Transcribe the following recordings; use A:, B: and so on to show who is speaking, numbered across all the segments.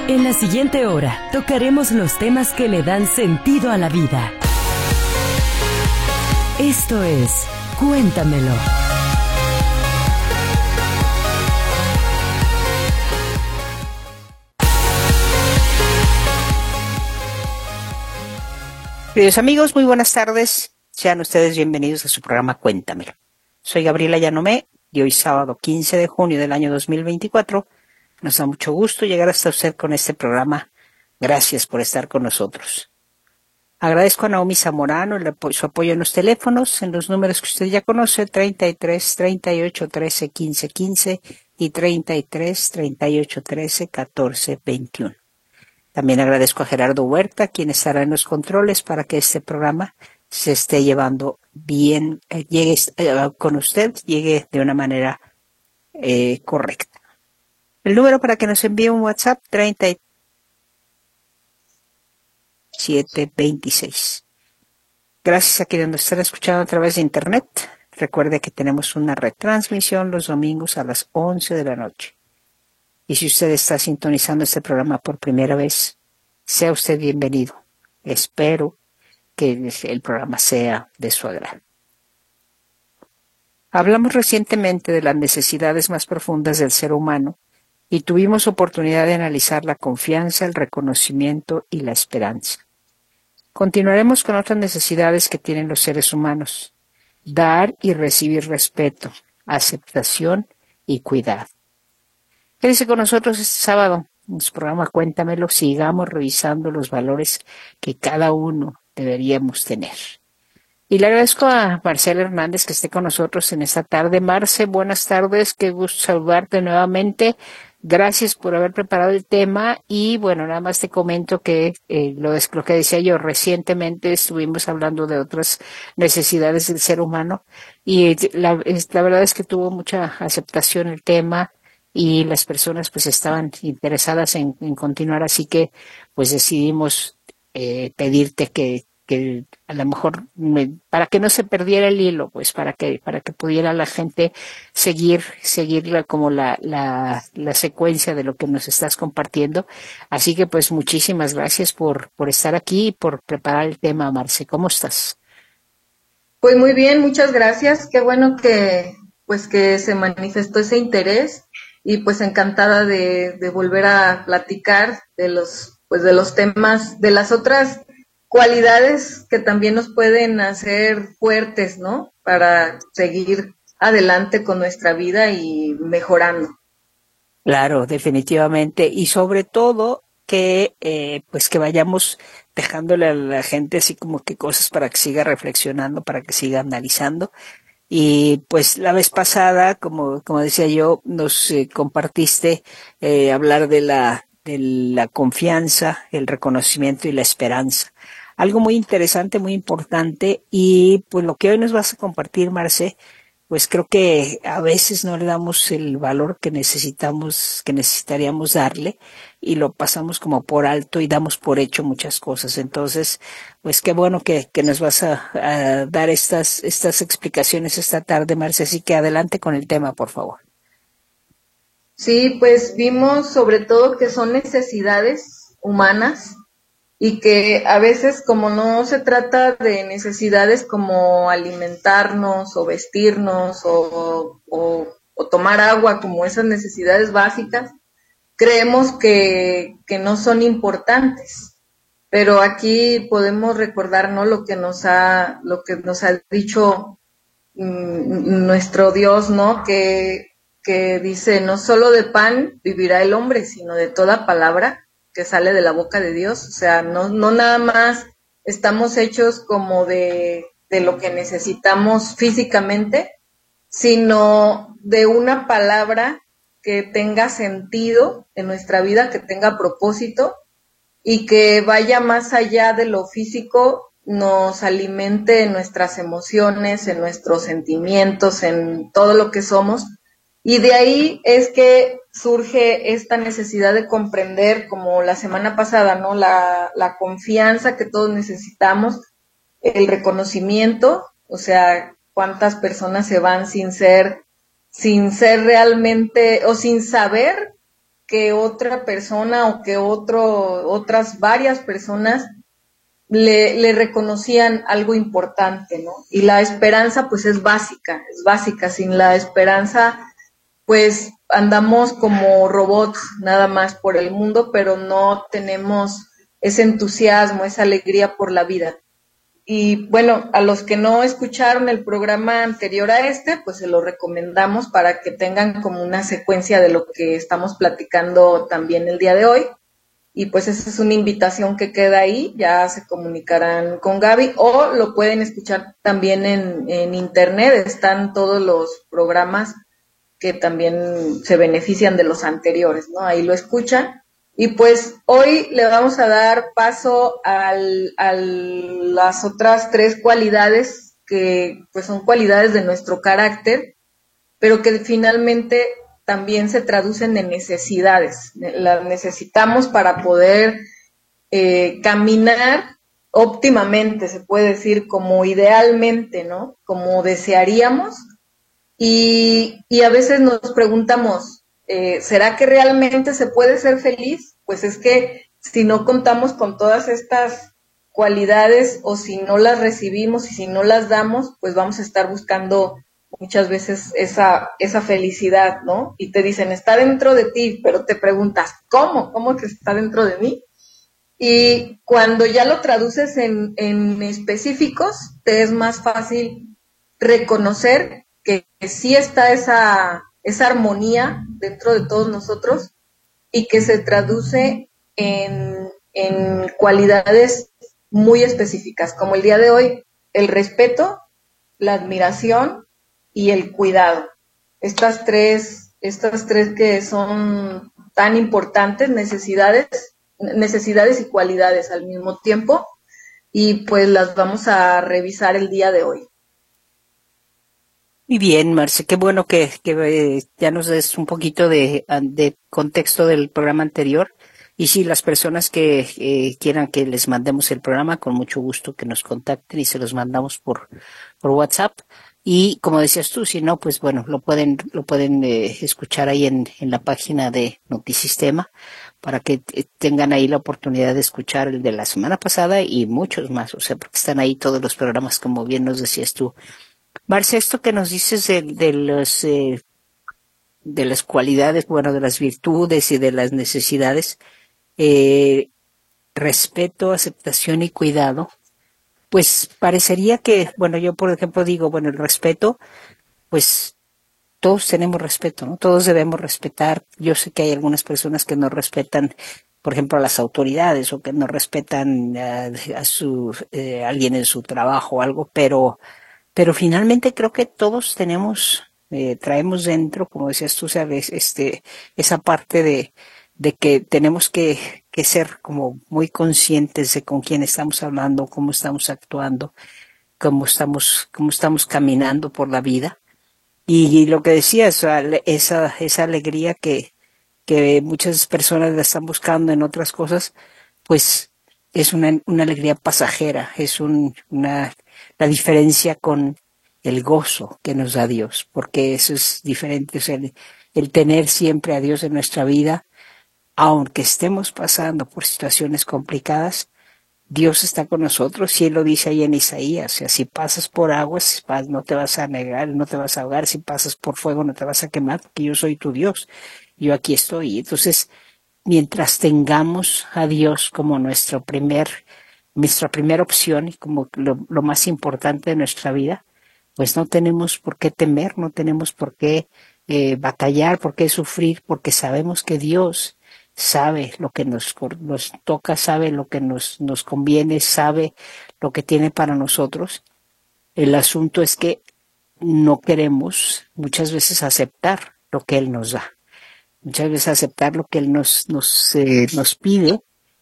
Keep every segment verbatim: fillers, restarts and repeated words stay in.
A: En la siguiente hora, tocaremos los temas que le dan sentido a la vida. Esto es Cuéntamelo.
B: Queridos amigos, muy buenas tardes. Sean ustedes bienvenidos a su programa Cuéntamelo. Soy Gabriela Yanomé y hoy sábado quince de junio del año dos mil veinticuatro nos da mucho gusto llegar hasta usted con este programa. Gracias por estar con nosotros. Agradezco a Naomi Zamorano el apo- su apoyo en los teléfonos, en los números que usted ya conoce, treinta y tres, treinta y ocho, trece, quince, quince y treinta y tres, treinta y ocho, trece, catorce, veintiuno. También agradezco a Gerardo Huerta, quien estará en los controles para que este programa se esté llevando bien, eh, llegue eh, con usted, llegue de una manera eh, correcta. El número para que nos envíe un WhatsApp, treinta y siete veintiséis. Gracias a quienes nos están escuchando a través de Internet. Recuerde que tenemos una retransmisión los domingos a las once de la noche. Y si usted está sintonizando este programa por primera vez, sea usted bienvenido. Espero que el programa sea de su agrado. Hablamos recientemente de las necesidades más profundas del ser humano y tuvimos oportunidad de analizar la confianza, el reconocimiento y la esperanza. Continuaremos con otras necesidades que tienen los seres humanos: dar y recibir respeto, aceptación y cuidado. Quédese con nosotros este sábado en su programa Cuéntamelo. Sigamos revisando los valores que cada uno deberíamos tener. Y le agradezco a Marcela Hernández que esté con nosotros en esta tarde. Marce, buenas tardes, qué gusto saludarte nuevamente. Gracias por haber preparado el tema y bueno, nada más te comento que eh, lo, es, lo que decía yo, recientemente estuvimos hablando de otras necesidades del ser humano y la, es, la verdad es que tuvo mucha aceptación el tema y las personas pues estaban interesadas en, en continuar, así que pues decidimos eh, pedirte que que a lo mejor me, para que no se perdiera el hilo, pues para que para que pudiera la gente seguir seguirla como la la la secuencia de lo que nos estás compartiendo. Así que pues muchísimas gracias por por estar aquí y por preparar el tema, Marce. ¿Cómo estás?
C: Pues muy bien, muchas gracias. Qué bueno que pues que se manifestó ese interés y pues encantada de, de volver a platicar de los pues de los temas, de las otras cualidades que también nos pueden hacer fuertes, ¿no? Para seguir adelante con nuestra vida y mejorando.
B: Claro, definitivamente. Y sobre todo que eh, pues que vayamos dejándole a la gente así como que cosas para que siga reflexionando, para que siga analizando. Y pues la vez pasada, como como decía yo, nos eh, compartiste eh, hablar de la de la confianza, el reconocimiento y la esperanza. Algo muy interesante, muy importante, y pues lo que hoy nos vas a compartir, Marce, pues creo que a veces no le damos el valor que necesitamos, que necesitaríamos darle, y lo pasamos como por alto y damos por hecho muchas cosas. Entonces, pues qué bueno que, que nos vas a, a dar estas, estas explicaciones esta tarde, Marce, así que adelante con el tema, por favor.
C: Sí, pues vimos sobre todo que son necesidades humanas y que a veces como no se trata de necesidades como alimentarnos o vestirnos o, o, o tomar agua, como esas necesidades básicas, creemos que, que no son importantes. Pero aquí podemos recordar, ¿no?, lo que nos ha, lo que nos ha dicho mmm, nuestro Dios, ¿no?, que, que dice, no solo de pan vivirá el hombre, sino de toda palabra que sale de la boca de Dios. O sea, no, no nada más estamos hechos como de, de lo que necesitamos físicamente, sino de una palabra que tenga sentido en nuestra vida, que tenga propósito y que vaya más allá de lo físico, nos alimente en nuestras emociones, en nuestros sentimientos, en todo lo que somos. Y de ahí es que surge esta necesidad de comprender, como la semana pasada, ¿no?, la, la confianza que todos necesitamos, el reconocimiento, o sea, cuántas personas se van sin ser, sin ser realmente, o sin saber que otra persona o que otro, otras varias personas le, le reconocían algo importante, ¿no? Y la esperanza pues es básica, es básica. Sin la esperanza pues andamos como robots nada más por el mundo, pero no tenemos ese entusiasmo, esa alegría por la vida. Y bueno, a los que no escucharon el programa anterior a este, pues se lo recomendamos para que tengan como una secuencia de lo que estamos platicando también el día de hoy. Y pues esa es una invitación que queda ahí, ya se comunicarán con Gaby o lo pueden escuchar también en, en internet, están todos los programas que también se benefician de los anteriores, ¿no? Ahí lo escuchan. Y pues hoy le vamos a dar paso al, a las otras tres cualidades que pues son cualidades de nuestro carácter, pero que finalmente también se traducen en necesidades. Las necesitamos para poder eh, caminar óptimamente, se puede decir, como idealmente, ¿no? Como desearíamos. Y, y a veces nos preguntamos, eh, ¿será que realmente se puede ser feliz? Pues es que si no contamos con todas estas cualidades o si no las recibimos y si no las damos, pues vamos a estar buscando muchas veces esa, esa felicidad, ¿no? Y te dicen, está dentro de ti, pero te preguntas, ¿cómo? ¿Cómo que está dentro de mí? Y cuando ya lo traduces en, en específicos, te es más fácil reconocer que sí está esa, esa armonía dentro de todos nosotros y que se traduce en, en cualidades muy específicas, como el día de hoy, el respeto, la admiración y el cuidado. Estas tres, estas tres que son tan importantes, necesidades, necesidades y cualidades al mismo tiempo, y pues las vamos a revisar el día de hoy.
B: Muy bien, Marce, qué bueno que, que eh, ya nos des un poquito de, de contexto del programa anterior. Y sí, las personas que eh, quieran que les mandemos el programa, con mucho gusto que nos contacten y se los mandamos por, por WhatsApp. Y como decías tú, si no, pues bueno, lo pueden, lo pueden eh, escuchar ahí en, en la página de Notisistema para que eh, tengan ahí la oportunidad de escuchar el de la semana pasada y muchos más. O sea, porque están ahí todos los programas, como bien nos decías tú. Marce, esto que nos dices de, de los eh, de las cualidades, bueno, de las virtudes y de las necesidades, eh, respeto, aceptación y cuidado, pues parecería que, bueno, yo por ejemplo digo, bueno, el respeto, pues todos tenemos respeto, ¿no? Todos debemos respetar. Yo sé que hay algunas personas que no respetan, por ejemplo, a las autoridades o que no respetan a, a su eh, alguien en su trabajo o algo, pero Pero finalmente creo que todos tenemos, eh, traemos dentro, como decías tú, sabes, este, esa parte de, de que tenemos que, que ser como muy conscientes de con quién estamos hablando, cómo estamos actuando, cómo estamos, cómo estamos caminando por la vida. Y, y lo que decías, esa, esa alegría que, que muchas personas la están buscando en otras cosas, pues es una, una alegría pasajera, es un, una, la diferencia con el gozo que nos da Dios, porque eso es diferente, o sea, el, el tener siempre a Dios en nuestra vida, aunque estemos pasando por situaciones complicadas, Dios está con nosotros y Él lo dice ahí en Isaías, o sea, si pasas por aguas no te vas a negar, no te vas a ahogar, si pasas por fuego no te vas a quemar, porque yo soy tu Dios, yo aquí estoy. Entonces, mientras tengamos a Dios como nuestro primer, nuestra primera opción y como lo, lo más importante de nuestra vida, pues no tenemos por qué temer, no tenemos por qué eh, batallar, por qué sufrir, porque sabemos que Dios sabe lo que nos, nos toca, sabe lo que nos, nos conviene, sabe lo que tiene para nosotros. El asunto es que no queremos muchas veces aceptar lo que Él nos da. Muchas veces aceptar lo que Él nos, nos, eh, nos pide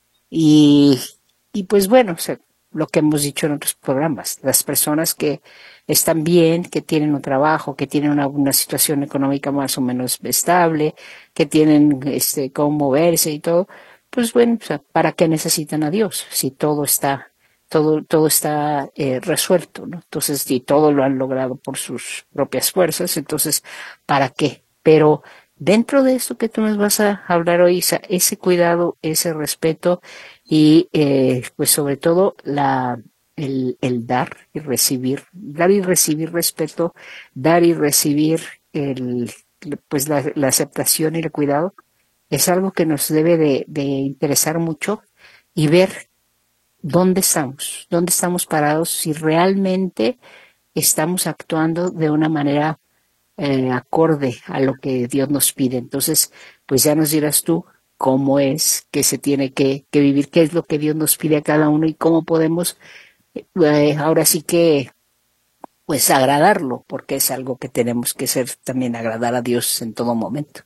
B: y, y pues bueno, o sea, lo que hemos dicho en otros programas, las personas que están bien, que tienen un trabajo, que tienen una, una situación económica más o menos estable, que tienen este cómo moverse y todo, pues bueno, o sea, ¿para qué necesitan a Dios? Si todo está, todo, todo está eh, resuelto, ¿no? Entonces, si todo lo han logrado por sus propias fuerzas, entonces, ¿para qué? Pero dentro de esto que tú nos vas a hablar hoy, Isa, ese cuidado, ese respeto y eh, pues sobre todo la el, el dar y recibir, dar y recibir respeto, dar y recibir el pues la, la aceptación y el cuidado es algo que nos debe de, de interesar mucho y ver dónde estamos, dónde estamos parados, si realmente estamos actuando de una manera eh, acorde a lo que Dios nos pide. Entonces, pues ya nos dirás tú cómo es que se tiene que, que vivir, qué es lo que Dios nos pide a cada uno y cómo podemos eh, ahora sí que pues agradarlo, porque es algo que tenemos que ser también agradar a Dios en todo momento.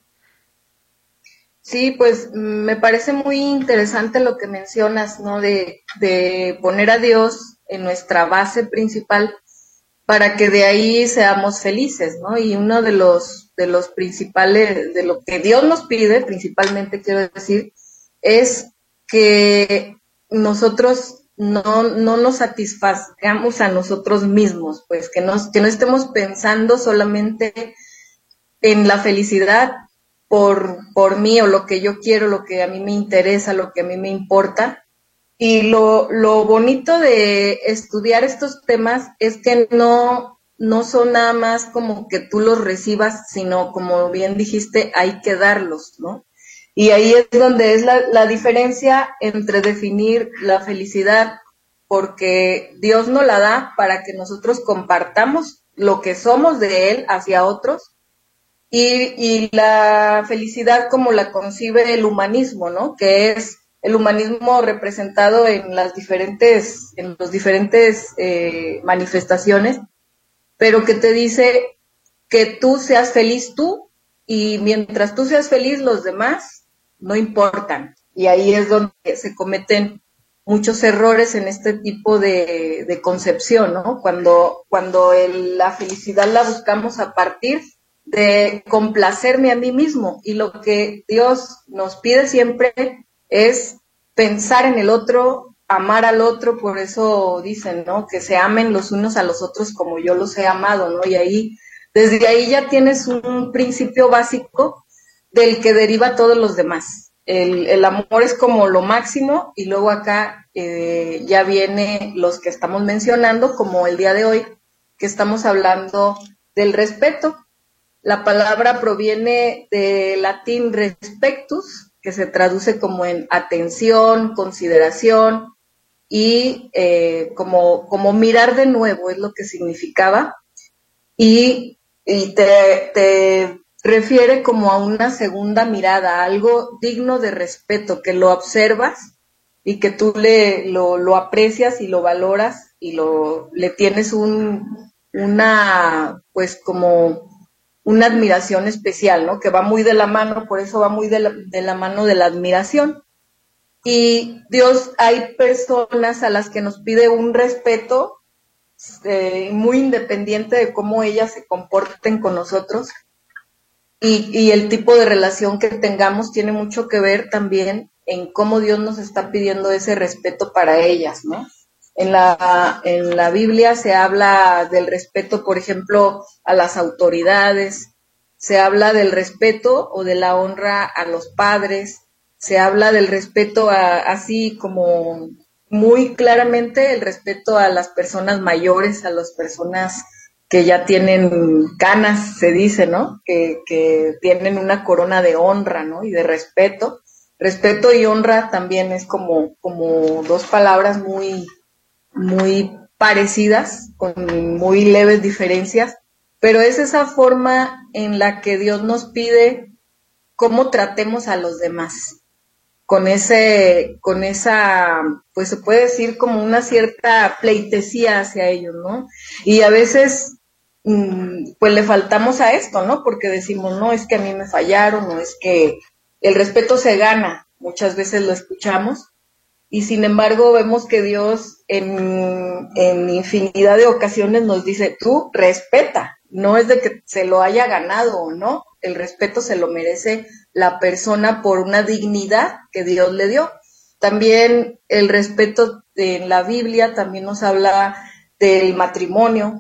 C: Sí, pues me parece muy interesante lo que mencionas, ¿no? De, de poner a Dios en nuestra base principal para que de ahí seamos felices, ¿no? Y uno de los, de los principales, de lo que Dios nos pide, principalmente quiero decir, es que nosotros no, no nos satisfagamos a nosotros mismos, pues que, nos, que no estemos pensando solamente en la felicidad por, por mí o lo que yo quiero, lo que a mí me interesa, lo que a mí me importa. Y lo, lo bonito de estudiar estos temas es que no, no son nada más como que tú los recibas, sino como bien dijiste, hay que darlos, ¿no? Y ahí es donde es la, la diferencia entre definir la felicidad, porque Dios nos la da para que nosotros compartamos lo que somos de Él hacia otros, y, y la felicidad como la concibe el humanismo, ¿no? Que es el humanismo representado en las diferentes, en los diferentes eh, manifestaciones, pero que te dice que tú seas feliz tú y mientras tú seas feliz los demás no importan. Y ahí es donde se cometen muchos errores en este tipo de, de concepción, ¿no? Cuando, cuando el, la felicidad la buscamos a partir de complacerme a mí mismo, y lo que Dios nos pide siempre es pensar en el otro, amar al otro. Por eso dicen, ¿no? Que se amen los unos a los otros como yo los he amado, ¿no? Y ahí, desde ahí ya tienes un principio básico del que deriva todos los demás. El, el amor es como lo máximo, y luego acá eh, ya viene los que estamos mencionando, como el día de hoy, que estamos hablando del respeto. La palabra proviene del latín respectus, que se traduce como en atención, consideración y eh, como, como mirar de nuevo, es lo que significaba. Y, y te, te refiere como a una segunda mirada, a algo digno de respeto, que lo observas y que tú le, lo, lo aprecias y lo valoras y lo, le tienes un, una, pues como una admiración especial, ¿no? Que va muy de la mano, por eso va muy de la, de la mano de la admiración. Y Dios, hay personas a las que nos pide un respeto eh, muy independiente de cómo ellas se comporten con nosotros, y, y el tipo de relación que tengamos tiene mucho que ver también en cómo Dios nos está pidiendo ese respeto para ellas, ¿no? En la, en la Biblia se habla del respeto, por ejemplo, a las autoridades, se habla del respeto o de la honra a los padres, se habla del respeto a, así como muy claramente el respeto a las personas mayores, a las personas que ya tienen canas, se dice, ¿no? Que, que tienen una corona de honra, ¿no? Y de respeto. Respeto y honra también es como, como dos palabras muy, muy parecidas, con muy leves diferencias, pero es esa forma en la que Dios nos pide cómo tratemos a los demás, con ese, con esa, pues se puede decir como una cierta pleitesía hacia ellos, ¿no? Y a veces, pues le faltamos a esto, ¿no? Porque decimos, no, es que a mí me fallaron, no, es que el respeto se gana, muchas veces lo escuchamos, y sin embargo vemos que Dios en, en infinidad de ocasiones nos dice, tú respeta, no es de que se lo haya ganado o no, el respeto se lo merece la persona por una dignidad que Dios le dio. También el respeto en la Biblia también nos habla del matrimonio,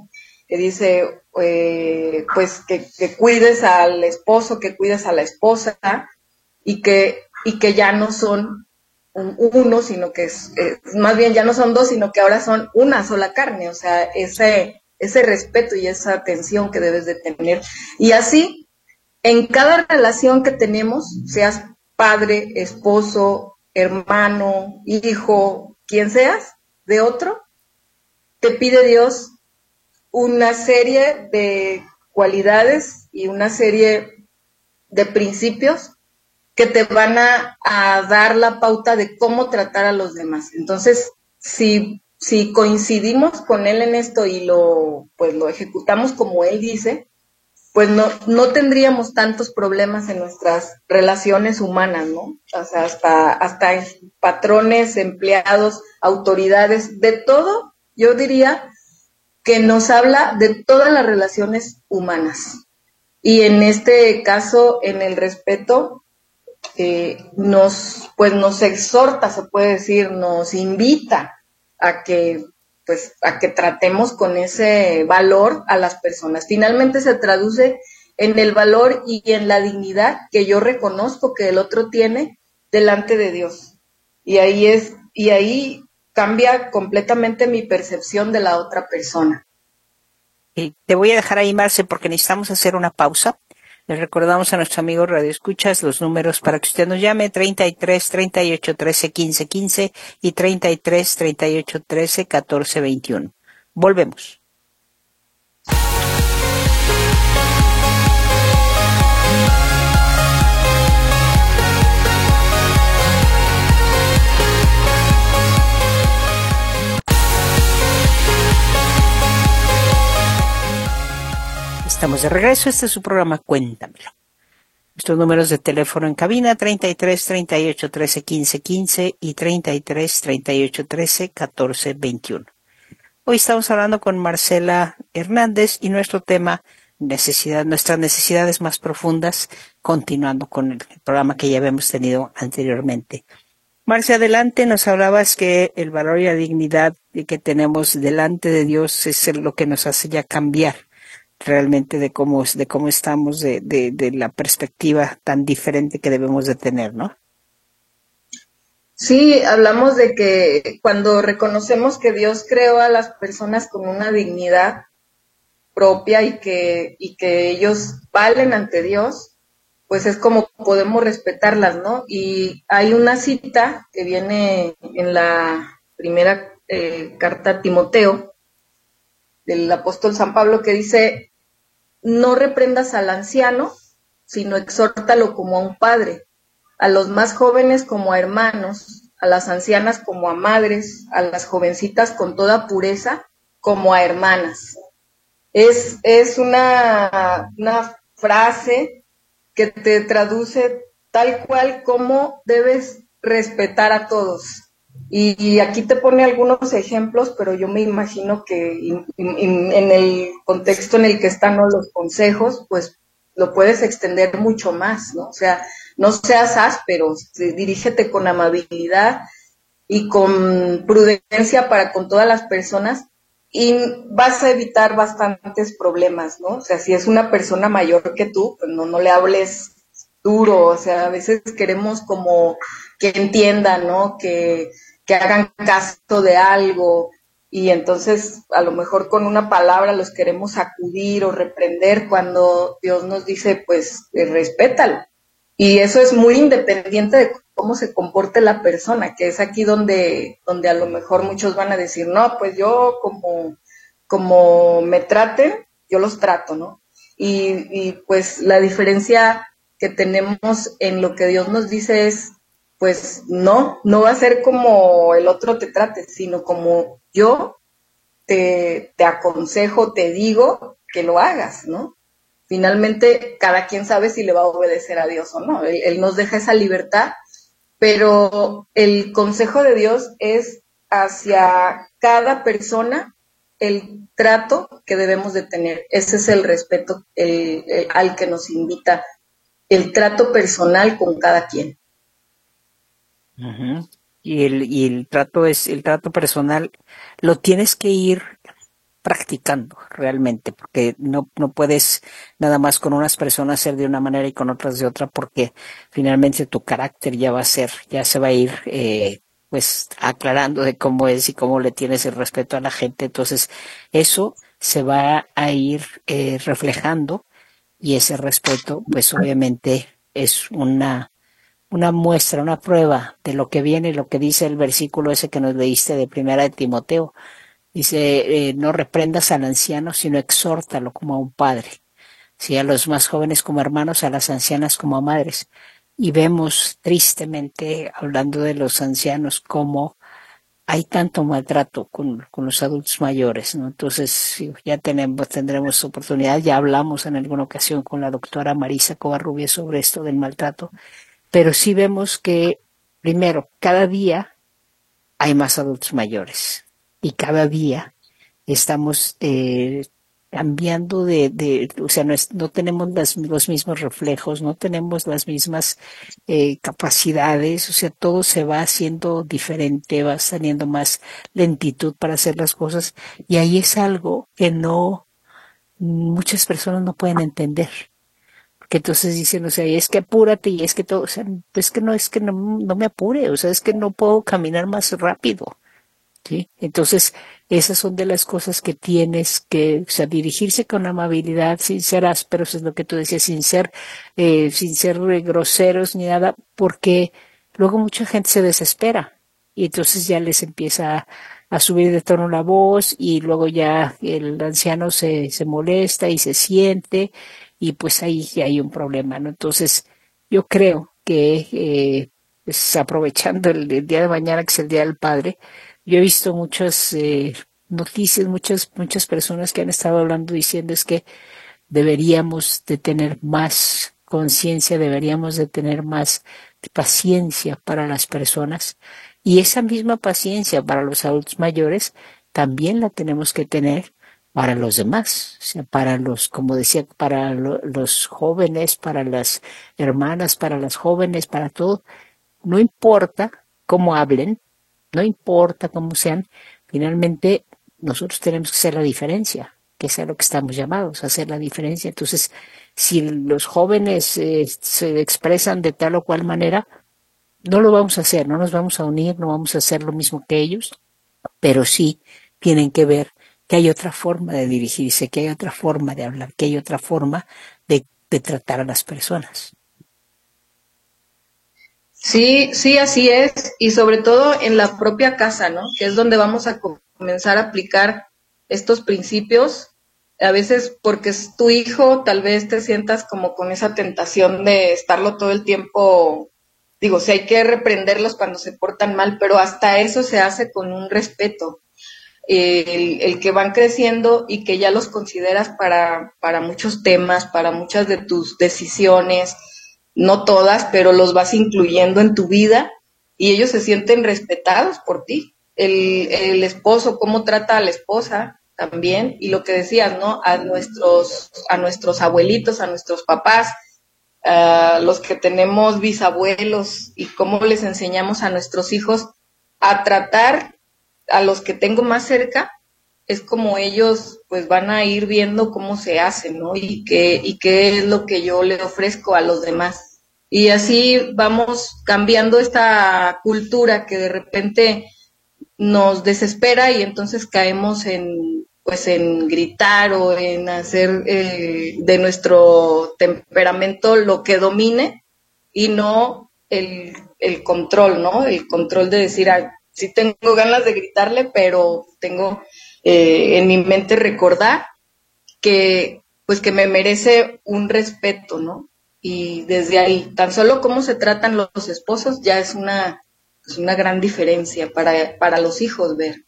C: que dice, eh, pues, que, que cuides al esposo, que cuides a la esposa, y que, y que ya no son un, uno, sino que es, eh, más bien ya no son dos, sino que ahora son una sola carne, o sea, ese, ese respeto y esa atención que debes de tener. Y así, en cada relación que tenemos, seas padre, esposo, hermano, hijo, quien seas, de otro, te pide Dios una serie de cualidades y una serie de principios que te van a, a dar la pauta de cómo tratar a los demás. Entonces, si, si coincidimos con él en esto y lo, pues lo ejecutamos como él dice, pues no, no tendríamos tantos problemas en nuestras relaciones humanas, ¿no? O sea, hasta, hasta en patrones, empleados, autoridades, de todo, yo diría que nos habla de todas las relaciones humanas. Y en este caso, en el respeto, eh, nos, pues nos exhorta, se puede decir, nos invita a que, pues, a que tratemos con ese valor a las personas. Finalmente se traduce en el valor y en la dignidad que yo reconozco que el otro tiene delante de Dios. Y ahí es, y ahí cambia completamente mi percepción de la otra persona.
B: Y te voy a dejar ahí, Marce, porque necesitamos hacer una pausa. Les recordamos a nuestros amigos Radio Escuchas los números para que usted nos llame: treinta y tres, treinta y ocho, trece, quince, quince y treinta y tres, treinta y ocho, trece, catorce, veintiuno. Volvemos. Estamos de regreso. Este es su programa Cuéntamelo. Nuestros números de teléfono en cabina: treinta y tres, treinta y ocho, trece, quince, quince y treinta y tres, treinta y ocho, trece, catorce, veintiuno. Hoy estamos hablando con Marcela Hernández y nuestro tema, necesidad, nuestras necesidades más profundas, continuando con el programa que ya habíamos tenido anteriormente. Marce, adelante, nos hablabas que el valor y la dignidad que tenemos delante de Dios es lo que nos hace ya cambiar realmente de cómo, de cómo estamos, de, de, de la perspectiva tan diferente que debemos de tener, ¿no?
C: Sí, hablamos de que cuando reconocemos que Dios creó a las personas con una dignidad propia y que, y que ellos valen ante Dios, pues es como podemos respetarlas, ¿no? Y hay una cita que viene en la primera eh, carta a Timoteo, del apóstol San Pablo, que dice: no reprendas al anciano, sino exhórtalo como a un padre, a los más jóvenes como a hermanos, a las ancianas como a madres, a las jovencitas con toda pureza como a hermanas. Es, es una, una frase que te traduce tal cual como debes respetar a todos. Y, y aquí te pone algunos ejemplos, pero yo me imagino que in, in, in, en el contexto en el que están, ¿no?, los consejos, pues lo puedes extender mucho más, ¿no? O sea, no seas áspero, dirígete con amabilidad y con prudencia para con todas las personas y vas a evitar bastantes problemas, ¿no? O sea, si es una persona mayor que tú, pues no, no le hables duro, o sea, a veces queremos como que entiendan, ¿no? Que, que hagan caso de algo y entonces a lo mejor con una palabra los queremos acudir o reprender cuando Dios nos dice, pues, eh, respétalo. Y eso es muy independiente de cómo se comporte la persona, que es aquí donde, donde a lo mejor muchos van a decir, no, pues yo como, como me traten, yo los trato, ¿no? Y, y pues la diferencia que tenemos en lo que Dios nos dice es, pues no, no va a ser como el otro te trate, sino como yo te, te aconsejo, te digo que lo hagas, ¿no? Finalmente, cada quien sabe si le va a obedecer a Dios o no. Él, él nos deja esa libertad, pero el consejo de Dios es hacia cada persona el trato que debemos de tener. Ese es el respeto el, el, al que nos invita, el trato personal con cada quien.
B: Uh-huh. Y el, y el trato es, el trato personal, lo tienes que ir practicando realmente, porque no, no puedes nada más con unas personas ser de una manera y con otras de otra, porque finalmente tu carácter ya va a ser, ya se va a ir eh, pues aclarando de cómo es y cómo le tienes el respeto a la gente. Entonces eso se va a ir eh, reflejando, y ese respeto pues obviamente es una una muestra, una prueba de lo que viene, lo que dice el versículo ese que nos leíste de Primera de Timoteo. Dice, eh, no reprendas al anciano, sino exhórtalo como a un padre. Sí, a los más jóvenes como hermanos, a las ancianas como a madres. Y vemos tristemente, hablando de los ancianos, cómo hay tanto maltrato con, con los adultos mayores, ¿no? Entonces, sí, ya tenemos, tendremos oportunidad, ya hablamos en alguna ocasión con la doctora Marisa Covarrubias sobre esto del maltrato, pero sí vemos que, primero, cada día hay más adultos mayores y cada día estamos eh, cambiando de, de, o sea, no, es, no tenemos las, los mismos reflejos, no tenemos las mismas eh, capacidades, o sea, todo se va haciendo diferente, va teniendo más lentitud para hacer las cosas, y ahí es algo que no, muchas personas no pueden entender. Que entonces dicen, o sea, y es que apúrate, y es que todo, o sea, es que no, es que no, no me apure, o sea, es que no puedo caminar más rápido, ¿sí? Entonces, esas son de las cosas que tienes que, o sea, dirigirse con amabilidad, sin ser ásperos, es lo que tú decías, sin ser, eh, sin ser eh, groseros ni nada, porque luego mucha gente se desespera, y entonces ya les empieza a, a subir de tono la voz, y luego ya el anciano se, se molesta y se siente, y pues ahí ya hay un problema, ¿no? Entonces, yo creo que, eh, pues aprovechando el, el día de mañana, que es el Día del Padre, yo he visto muchas eh, noticias, muchas, muchas personas que han estado hablando diciendo es que deberíamos de tener más conciencia, deberíamos de tener más paciencia para las personas, y esa misma paciencia para los adultos mayores también la tenemos que tener para los demás, o sea, para los, como decía, para lo, los jóvenes, para las hermanas, para las jóvenes, para todo. No importa cómo hablen, no importa cómo sean, finalmente nosotros tenemos que hacer la diferencia, que es a lo que estamos llamados, a hacer la diferencia. Entonces, si los jóvenes eh, se expresan de tal o cual manera, no lo vamos a hacer, no nos vamos a unir, no vamos a hacer lo mismo que ellos, pero sí tienen que ver que hay otra forma de dirigirse, que hay otra forma de hablar, que hay otra forma de, de tratar a las personas.
C: Sí, sí, así es, y sobre todo en la propia casa, ¿no? Que es donde vamos a comenzar a aplicar estos principios. A veces porque es tu hijo, tal vez te sientas como con esa tentación de estarlo todo el tiempo, digo, sí hay que reprenderlos cuando se portan mal, pero hasta eso se hace con un respeto. El, el que van creciendo y que ya los consideras para, para muchos temas, para muchas de tus decisiones, no todas, pero los vas incluyendo en tu vida y ellos se sienten respetados por ti. El, el esposo, cómo trata a la esposa también, y lo que decías, ¿no? A nuestros, a nuestros abuelitos, a nuestros papás, a los que tenemos bisabuelos, y cómo les enseñamos a nuestros hijos a tratar a los que tengo más cerca, es como ellos pues van a ir viendo cómo se hace, ¿no? Y qué, y qué es lo que yo le ofrezco a los demás. Y así vamos cambiando esta cultura que de repente nos desespera, y entonces caemos en pues en gritar o en hacer eh, de nuestro temperamento lo que domine, y no el, el control, ¿no? El control de decir, ah, sí tengo ganas de gritarle, pero tengo eh, en mi mente recordar que pues que me merece un respeto, ¿no? Y desde ahí, tan solo cómo se tratan los esposos ya es una, es una gran diferencia para, para los hijos ver.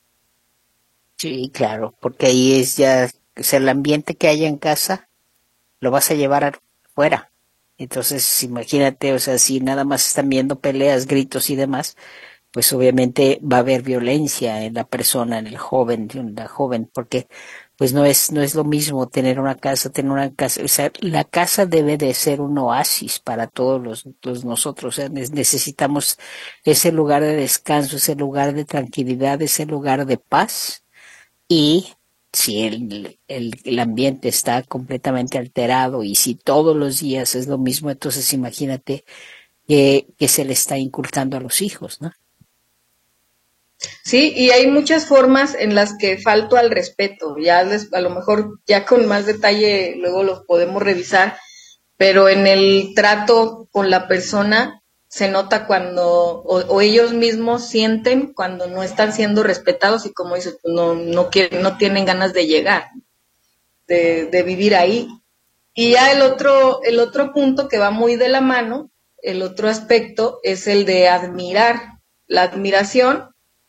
B: Sí, claro, porque ahí es ya, o sea, el ambiente que haya en casa lo vas a llevar afuera. Entonces, imagínate, o sea, si nada más están viendo peleas, gritos y demás, pues obviamente va a haber violencia en la persona, en el joven, en la joven, porque pues no es, no es lo mismo tener una casa, tener una casa, o sea, la casa debe de ser un oasis para todos los, los nosotros, o sea, necesitamos ese lugar de descanso, ese lugar de tranquilidad, ese lugar de paz, y si el, el, el ambiente está completamente alterado y si todos los días es lo mismo, entonces imagínate que, que se le está inculcando a los hijos, ¿no?
C: Sí, y hay muchas formas en las que falto al respeto. Ya les, a lo mejor ya con más detalle luego los podemos revisar, pero en el trato con la persona se nota cuando o, o ellos mismos sienten cuando no están siendo respetados y como dices, no no quieren, no tienen ganas de llegar, de, de vivir ahí. Y ya el otro el otro punto que va muy de la mano, el otro aspecto es el de admirar, la admiración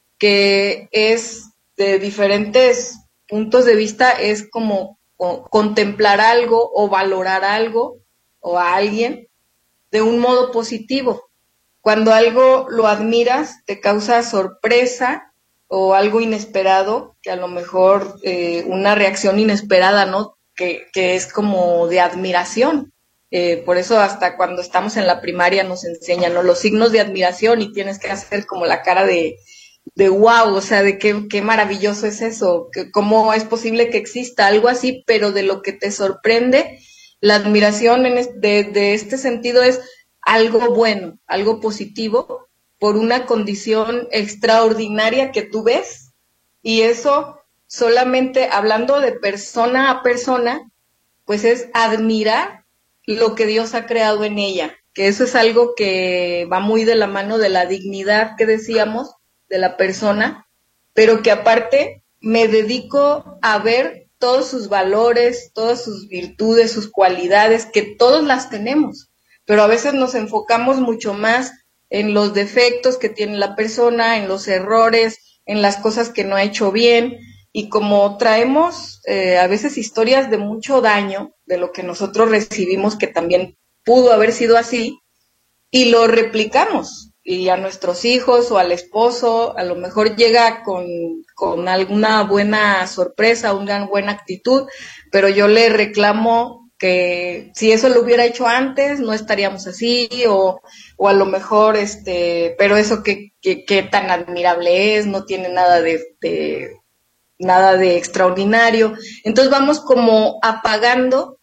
C: que es de diferentes puntos de vista, es como o, contemplar algo o valorar algo o a alguien de un modo positivo. Cuando algo lo admiras, te causa sorpresa o algo inesperado, que a lo mejor eh, una reacción inesperada, ¿no? Que, que es como de admiración. Eh, por eso hasta cuando estamos en la primaria nos enseñan, ¿no?, los signos de admiración y tienes que hacer como la cara de, de wow, o sea, de qué, qué maravilloso es eso, que cómo es posible que exista algo así, pero de lo que te sorprende, la admiración en es, de, de este sentido es algo bueno, algo positivo, por una condición extraordinaria que tú ves, y eso solamente hablando de persona a persona, pues es admirar lo que Dios ha creado en ella, que eso es algo que va muy de la mano de la dignidad que decíamos, de la persona, pero que aparte me dedico a ver todos sus valores, todas sus virtudes, sus cualidades, que todos las tenemos, pero a veces nos enfocamos mucho más en los defectos que tiene la persona, en los errores, en las cosas que no ha hecho bien, y como traemos eh, a veces historias de mucho daño, de lo que nosotros recibimos, que también pudo haber sido así, y lo replicamos, y a nuestros hijos o al esposo, a lo mejor llega con, con alguna buena sorpresa, una buena actitud, pero yo le reclamo que si eso lo hubiera hecho antes, no estaríamos así, o, o a lo mejor, este, pero eso que, que, que tan admirable es, no tiene nada de, de, nada de extraordinario. Entonces vamos como apagando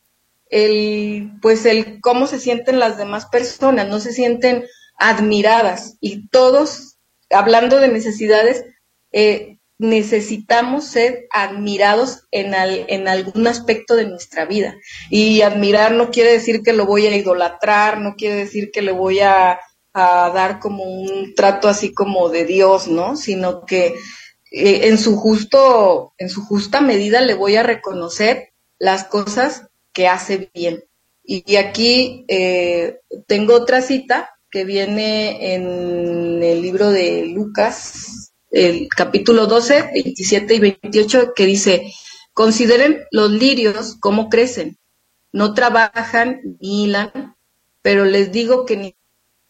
C: el, pues el cómo se sienten las demás personas, no se sienten admiradas, y todos, hablando de necesidades, eh, necesitamos ser admirados en, al, en algún aspecto de nuestra vida, y admirar no quiere decir que lo voy a idolatrar, no quiere decir que le voy a, a dar como un trato así como de Dios, ¿no? Sino que eh, en su justo, en su justa medida le voy a reconocer las cosas que hace bien. Y, y aquí eh, tengo otra cita que viene en el libro de Lucas, el capítulo doce, veintisiete y veintiocho, que dice: consideren los lirios cómo crecen, no trabajan ni hilan, pero les digo que ni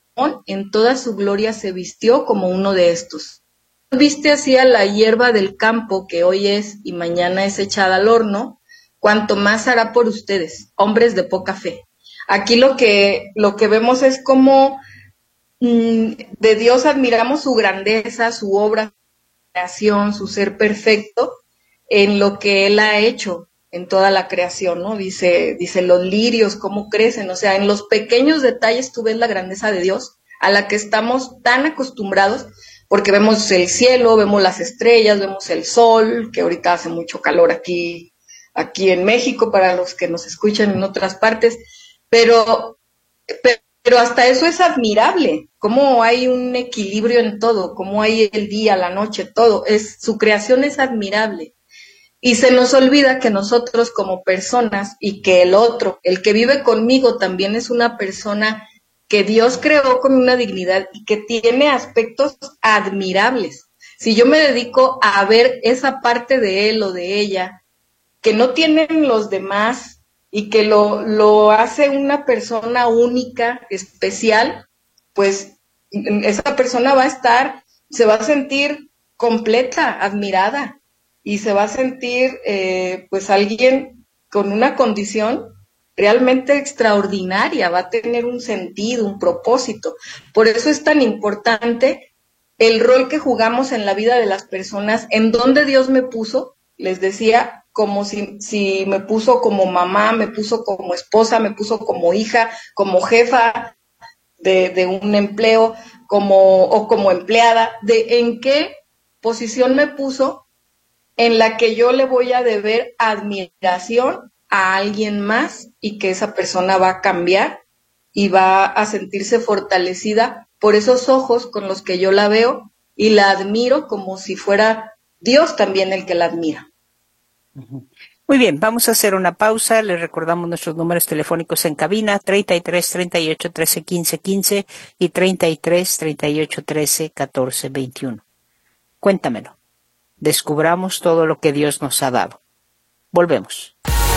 C: en toda su gloria se vistió como uno de estos. Viste así a la hierba del campo, que hoy es y mañana es echada al horno, cuanto más hará por ustedes, hombres de poca fe. Aquí lo que, lo que vemos es como mmm, de Dios admiramos su grandeza, su obra, su creación, su ser perfecto, en lo que Él ha hecho en toda la creación, ¿no? Dice, dice los lirios, cómo crecen, o sea, en los pequeños detalles tú ves la grandeza de Dios, a la que estamos tan acostumbrados, porque vemos el cielo, vemos las estrellas, vemos el sol, que ahorita hace mucho calor aquí, aquí en México, para los que nos escuchan en otras partes, pero, pero hasta eso es admirable, cómo hay un equilibrio en todo, cómo hay el día, la noche, todo, es, su creación es admirable. Y se nos olvida que nosotros como personas, y que el otro, el que vive conmigo, también es una persona que Dios creó con una dignidad y que tiene aspectos admirables. Si yo me dedico a ver esa parte de él o de ella que no tienen los demás y que lo, lo hace una persona única, especial, pues esa persona va a estar, se va a sentir completa, admirada, y se va a sentir eh, pues alguien con una condición realmente extraordinaria, va a tener un sentido, un propósito. Por eso es tan importante el rol que jugamos en la vida de las personas, en donde Dios me puso. Les decía, como si, si me puso como mamá, me puso como esposa, me puso como hija, como jefa de, de un empleo, como, o como empleada, de en qué posición me puso en la que yo le voy a deber admiración a alguien más y que esa persona va a cambiar y va a sentirse fortalecida por esos ojos con los que yo la veo y la admiro como si fuera Dios también el que la admira.
B: Muy bien, vamos a hacer una pausa. Les recordamos nuestros números telefónicos en cabina, treinta y tres, treinta y ocho, trece, quince, quince y treinta y tres, treinta y ocho, trece, catorce, veintiuno. Cuéntamelo. Descubramos todo lo que Dios nos ha dado. Volvemos.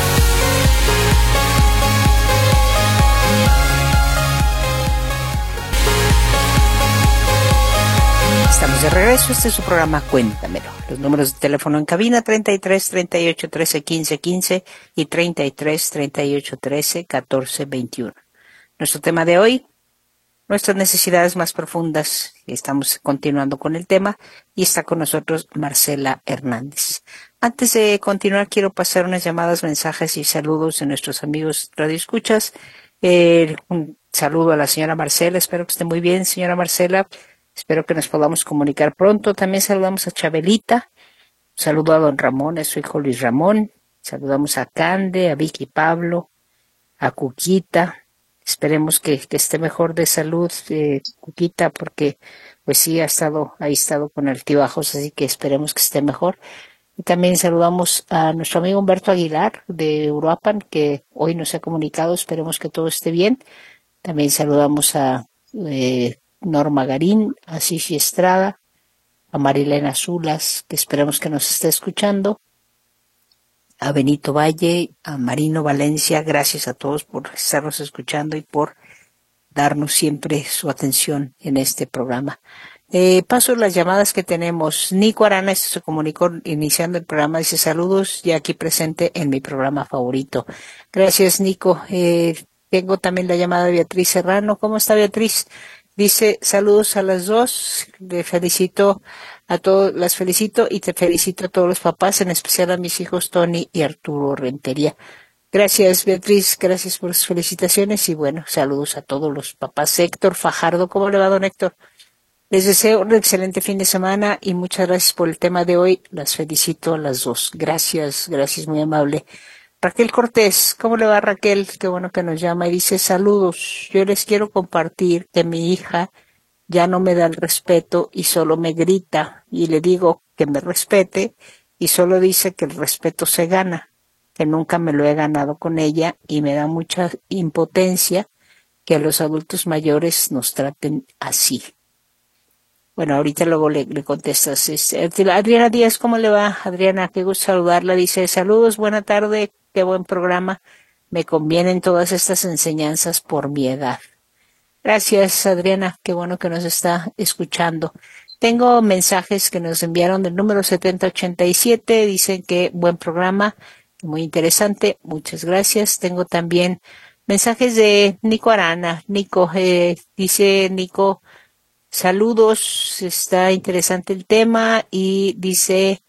B: Estamos de regreso. Este es su programa Cuéntamelo. Los números de teléfono en cabina, treinta y tres, treinta y ocho, trece, quince, quince y treinta y tres, treinta y ocho, trece, catorce, veintiuno. Nuestro tema de hoy, nuestras necesidades más profundas. Estamos continuando con el tema y está con nosotros Marcela Hernández. Antes de continuar, quiero pasar unas llamadas, mensajes y saludos de nuestros amigos radioescuchas. Eh, un saludo a la señora Marcela. Espero que esté muy bien, señora Marcela. Espero que nos podamos comunicar pronto. También saludamos a Chabelita. Saludo a don Ramón, a su hijo Luis Ramón. Saludamos a Cande, a Vicky Pablo, a Cuquita. Esperemos que, que esté mejor de salud, eh, Cuquita, porque pues sí ha estado, ha estado con altibajos, así que esperemos que esté mejor. Y también saludamos a nuestro amigo Humberto Aguilar de Uruapan, que hoy nos ha comunicado. Esperemos que todo esté bien. También saludamos a eh, Norma Garín, a Cici Estrada, a Marilena Zulas, que esperemos que nos esté escuchando, a Benito Valle, a Marino Valencia. Gracias a todos por estarnos escuchando y por darnos siempre su atención en este programa. Eh, paso las llamadas que tenemos. Nico Arana se comunicó iniciando el programa, dice saludos, ya aquí presente en mi programa favorito. Gracias, Nico. Eh, tengo también la llamada de Beatriz Serrano. ¿Cómo está, Beatriz? Dice saludos a las dos, le felicito a todos, las felicito y te felicito a todos los papás, en especial a mis hijos Tony y Arturo Rentería. Gracias, Beatriz, gracias por sus felicitaciones y bueno, saludos a todos los papás. Héctor Fajardo, ¿cómo le va, don Héctor? Les deseo un excelente fin de semana y muchas gracias por el tema de hoy. Las felicito a las dos. Gracias, gracias, muy amable. Raquel Cortés, ¿cómo le va, Raquel? Qué bueno que nos llama y dice saludos. Yo les quiero compartir que mi hija ya no me da el respeto y solo me grita y le digo que me respete y solo dice que el respeto se gana, que nunca me lo he ganado con ella y me da mucha impotencia que a los adultos mayores nos traten así. Bueno, ahorita luego le, le contestas. Este, Adriana Díaz, ¿cómo le va? Adriana, qué gusto saludarla. Dice, saludos, buena tarde, qué buen programa. Me convienen todas estas enseñanzas por mi edad. Gracias, Adriana, qué bueno que nos está escuchando. Tengo mensajes que nos enviaron del número setenta ochenta y siete. Dicen que buen programa, muy interesante. Muchas gracias. Tengo también mensajes de Nico Arana. Nico, eh, dice Nico, saludos, está interesante el tema y dice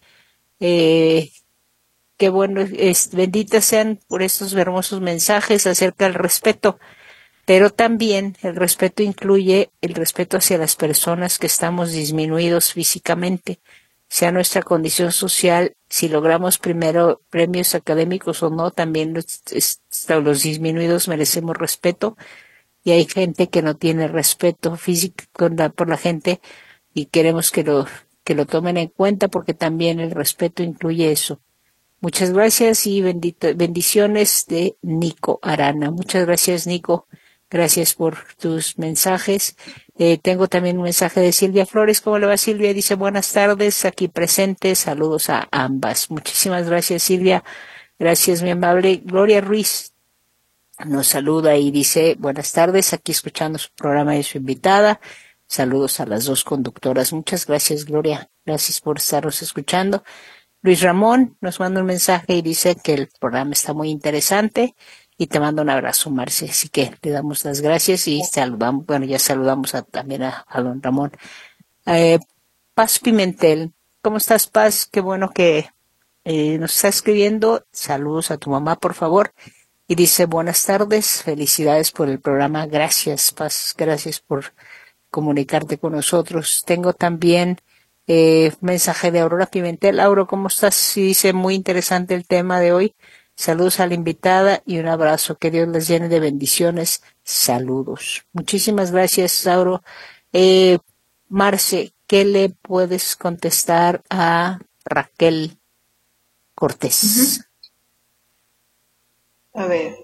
B: eh, que bueno, es, benditas sean por estos hermosos mensajes acerca del respeto, pero también el respeto incluye el respeto hacia las personas que estamos disminuidos físicamente, sea nuestra condición social, si logramos primero premios académicos o no, también los, los disminuidos merecemos respeto. Y hay gente que no tiene respeto físico por la gente y queremos que lo, que lo tomen en cuenta porque también el respeto incluye eso. Muchas gracias y bendito, bendiciones de Nico Arana. Muchas gracias, Nico. Gracias por tus mensajes. Eh, tengo también un mensaje de Silvia Flores. ¿Cómo le va, Silvia? Dice buenas tardes, aquí presente. Saludos a ambas. Muchísimas gracias, Silvia. Gracias, mi amable. Gloria Ruiz nos saluda y dice buenas tardes, aquí escuchando su programa y su invitada. Saludos a las dos conductoras. Muchas gracias, Gloria. Gracias por estarnos escuchando. Luis Ramón nos manda un mensaje y dice que el programa está muy interesante y te mando un abrazo, Marce. Así que le damos las gracias y saludamos, bueno, ya saludamos a, también a, a don Ramón. Eh, Paz Pimentel, ¿cómo estás, Paz? Qué bueno que eh, nos está escribiendo, saludos a tu mamá, por favor, y dice, buenas tardes, felicidades por el programa, gracias, Paz, gracias por comunicarte con nosotros. Tengo también eh, mensaje de Aurora Pimentel. Auro, ¿cómo estás? Sí, dice, muy interesante el tema de hoy. Saludos a la invitada y un abrazo. Que Dios les llene de bendiciones. Saludos. Muchísimas gracias, Auro. Eh, Marce, ¿qué le puedes contestar a Raquel Cortés?
C: Uh-huh. A ver,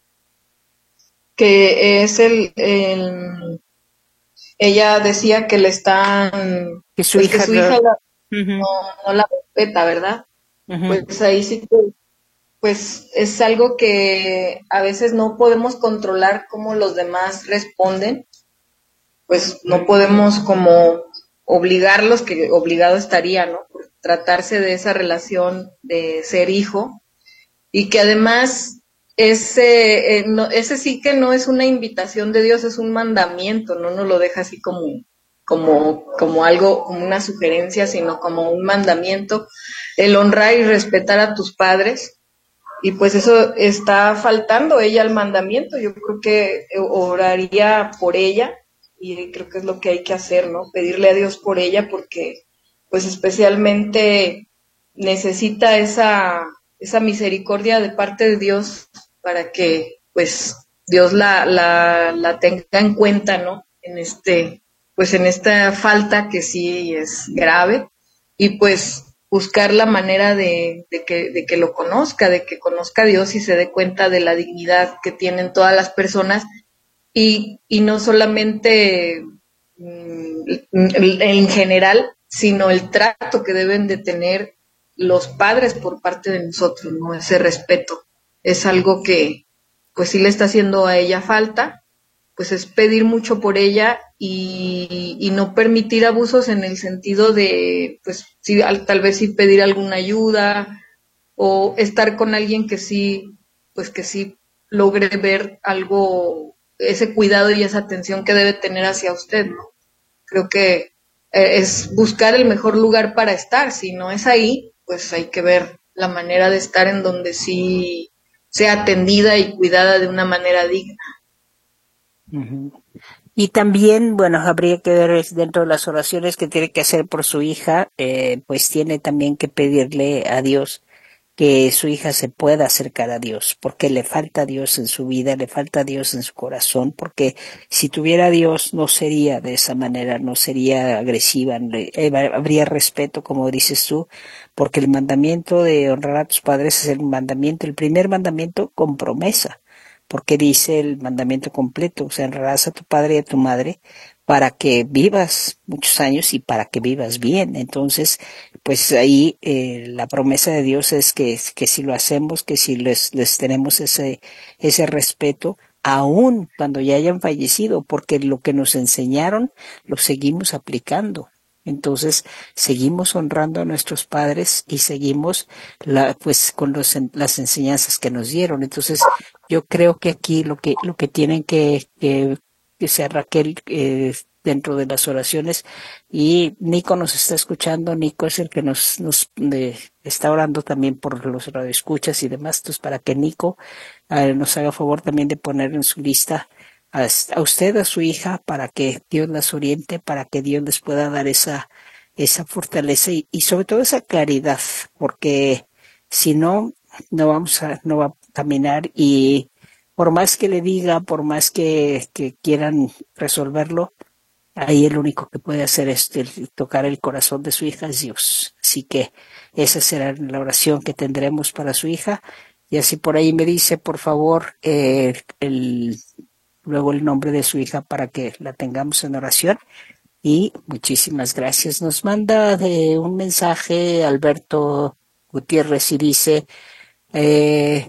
C: que es el, el ella decía que le están,
B: que su
C: pues
B: hija,
C: que su hija la,
B: uh-huh.
C: no, no la respeta, ¿verdad? Uh-huh. Pues ahí sí que, pues es algo que a veces no podemos controlar cómo los demás responden, pues no podemos como obligarlos, que obligado estaría, ¿no? Por tratarse de esa relación de ser hijo, y que además ese, eh, no, ese sí que no es una invitación de Dios, es un mandamiento, no nos lo deja así como, como, como algo, como una sugerencia, sino como un mandamiento, el honrar y respetar a tus padres, y pues eso está faltando ella al mandamiento. Yo creo que oraría por ella, y creo que es lo que hay que hacer, ¿no? Pedirle a Dios por ella, porque pues especialmente necesita esa, esa misericordia de parte de Dios para que pues Dios la, la, la tenga en cuenta, ¿no? En este, pues en esta falta que sí es grave, y pues buscar la manera de, de, que, de que lo conozca, de que conozca a Dios y se dé cuenta de la dignidad que tienen todas las personas, y, y no solamente mm, en general, sino el trato que deben de tener los padres por parte de nosotros, ¿no? Ese respeto es algo que pues sí le está haciendo a ella falta, pues es pedir mucho por ella, y, y no permitir abusos en el sentido de, pues sí, tal vez sí pedir alguna ayuda, o estar con alguien que sí, pues que sí logre ver algo, ese cuidado y esa atención que debe tener hacia usted, ¿no? Creo que eh, es buscar el mejor lugar para estar. Si no es ahí, pues hay que ver la manera de estar en donde sí sea atendida y cuidada de una manera digna.
B: Uh-huh. Y también, bueno, habría que ver dentro de las oraciones que tiene que hacer por su hija, eh, pues tiene también que pedirle a Dios que su hija se pueda acercar a Dios, porque le falta a Dios en su vida, le falta a Dios en su corazón, porque si tuviera a Dios no sería de esa manera, no sería agresiva, habría respeto, como dices tú, porque el mandamiento de honrar a tus padres es el mandamiento, el primer mandamiento con promesa, porque dice el mandamiento completo, o sea, honrarás a tu padre y a tu madre para que vivas muchos años y para que vivas bien. Entonces, pues ahí eh, la promesa de Dios es que, que si lo hacemos, que si les, les tenemos ese, ese respeto, aún cuando ya hayan fallecido, porque lo que nos enseñaron lo seguimos aplicando. Entonces, seguimos honrando a nuestros padres y seguimos la, pues con los, las enseñanzas que nos dieron. Entonces, yo creo que aquí lo que, lo que tienen que, que, que sea Raquel, eh, dentro de las oraciones, y Nico nos está escuchando. Nico es el que nos, nos eh, está orando también por los radioescuchas y demás. Entonces, para que Nico eh, nos haga favor también de poner en su lista a, a usted, a su hija, para que Dios las oriente, para que Dios les pueda dar esa, esa fortaleza y, y sobre todo esa claridad, porque si no, no vamos a, no va a caminar, y por más que le diga, por más que, que quieran resolverlo, ahí el único que puede hacer es el, tocar el corazón de su hija es Dios. Así que esa será la oración que tendremos para su hija. Y así por ahí me dice, por favor, eh, el, luego el nombre de su hija para que la tengamos en oración. Y muchísimas gracias. Nos manda eh, un mensaje Alberto Gutiérrez y dice, eh,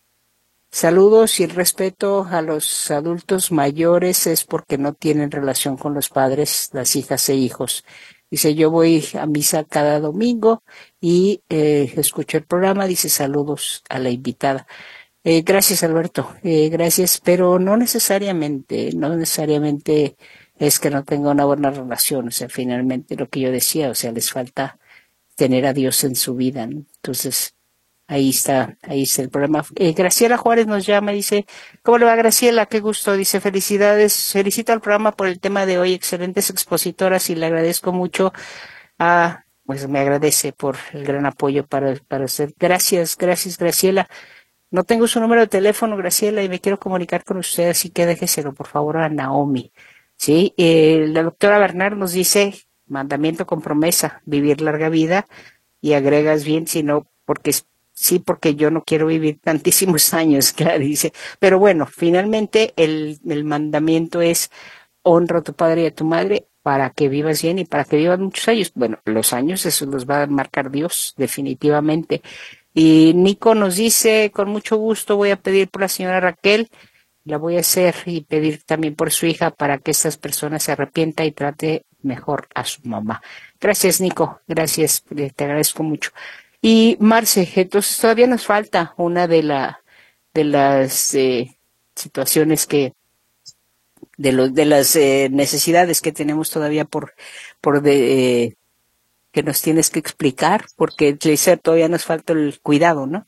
B: saludos y el respeto a los adultos mayores es porque no tienen relación con los padres, las hijas e hijos. Dice, yo voy a misa cada domingo y eh, escucho el programa. Dice, saludos a la invitada. Eh, gracias, Alberto. Eh, gracias, pero no necesariamente, no necesariamente es que no tenga una buena relación. O sea, finalmente lo que yo decía, o sea, les falta tener a Dios en su vida, ¿no? Entonces, ahí está, ahí está el problema. Eh, Graciela Juárez nos llama y dice, ¿cómo le va, Graciela? Qué gusto. Dice, felicidades, felicito al programa por el tema de hoy, excelentes expositoras, y le agradezco mucho a, pues me agradece por el gran apoyo para, para usted. Gracias, gracias, Graciela. No tengo su número de teléfono, Graciela, y me quiero comunicar con usted, así que déjeselo, por favor, a Naomi. Sí, eh, la doctora Bernard nos dice, mandamiento con promesa, vivir larga vida, y agregas bien, sino porque sí, porque yo no quiero vivir tantísimos años, claro, dice. Pero bueno, finalmente el, el mandamiento es honra a tu padre y a tu madre para que vivas bien y para que vivas muchos años. Bueno, los años eso los va a marcar Dios, definitivamente. Y Nico nos dice, con mucho gusto voy a pedir por la señora Raquel, la voy a hacer y pedir también por su hija para que estas personas se arrepienta y trate mejor a su mamá. Gracias, Nico, gracias, te agradezco mucho. Y Marce, entonces todavía nos falta una de la de las eh, situaciones que de los de las eh, necesidades que tenemos todavía por por de, eh, que nos tienes que explicar, porque Gleiser, todavía nos falta el cuidado, ¿no?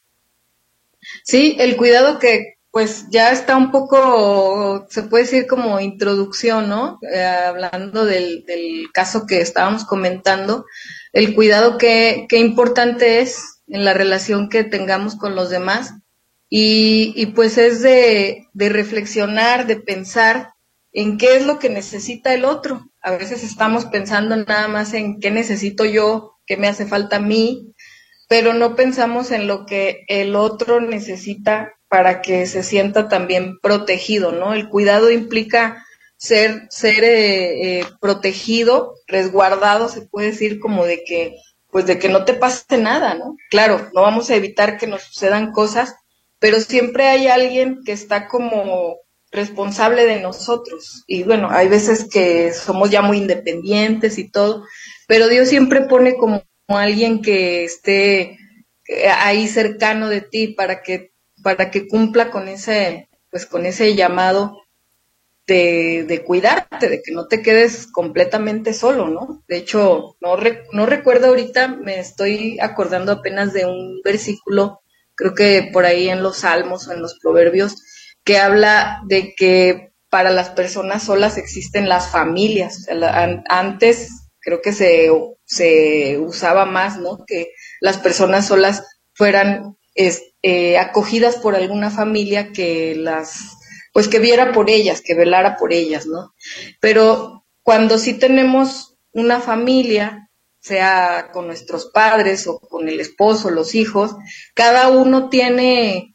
C: Sí, el cuidado que pues ya está un poco, se puede decir como introducción, ¿no? Eh, hablando del, del caso que estábamos comentando, el cuidado que, que importante es en la relación que tengamos con los demás, y, y pues es de, de reflexionar, de pensar en qué es lo que necesita el otro. A veces estamos pensando nada más en qué necesito yo, qué me hace falta a mí, pero no pensamos en lo que el otro necesita para que se sienta también protegido, ¿no? El cuidado implica ser, ser eh, eh, protegido, resguardado, se puede decir, como de que, pues de que no te pase nada, ¿no? Claro, no vamos a evitar que nos sucedan cosas, pero siempre hay alguien que está como responsable de nosotros. Y bueno, hay veces que somos ya muy independientes y todo, pero Dios siempre pone como alguien que esté ahí cercano de ti para que para que cumpla con ese pues con ese llamado de, de cuidarte, de que no te quedes completamente solo, ¿no? De hecho, no, re, no recuerdo ahorita, me estoy acordando apenas de un versículo, creo que por ahí en los Salmos o en los Proverbios, que habla de que para las personas solas existen las familias. O sea, la, an, antes creo que se, se usaba más, ¿no? Que las personas solas fueran es, eh, acogidas por alguna familia que las pues que viera por ellas, que velara por ellas, ¿no? Pero cuando sí tenemos una familia, sea con nuestros padres o con el esposo, los hijos, cada uno tiene